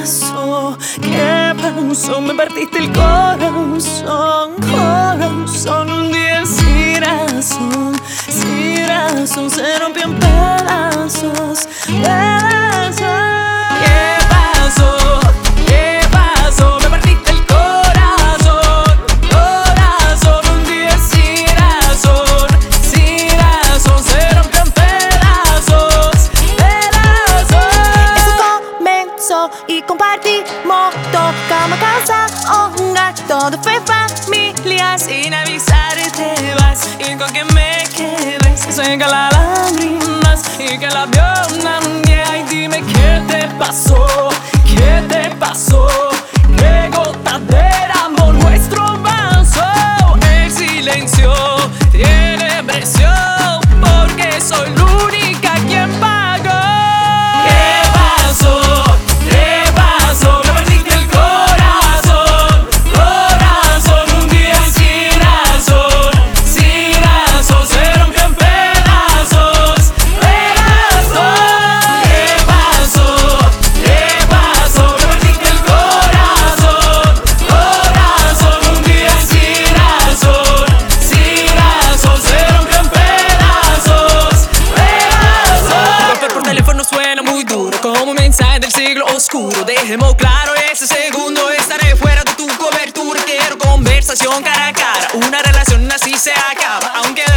pasó? ¿Qué pasó? Me partiste el corazón, corazón. Un día sin razón se rompió en pedazos, pedazos. ¿Qué pasó? ¿Qué pasó? Me partiste el corazón, corazón. Un día sin razón se rompió en pedazos, pedazos. Eso comenzó y compartimos todo, cama, casa, hogar, todo fue familia. Sin avisar te vas y con que me quedes se seca las lágrimas y que la vio nadie. Ay, dime qué te pasó, qué te pasó. Qué gota derramó nuestro vaso. El silencio tiene presión porque soy la única quien pagó. ¿Qué pasó? ¿Qué pasó? Me partiste el corazón, corazón. Un día sin razón se rompió en pedazos, pedazos. ¿Qué pasó? ¿Qué pasó? Me partiste el corazón, corazón. Un día sin razón se rompió en pedazos, pedazos. Golpear por teléfono suena muy duro, como un mensaje del siglo oscuro. Dejemos claro ese segundo, estaré fuera de tu cobertura. Quiero conversación cara a cara, una relación así se acaba, aunque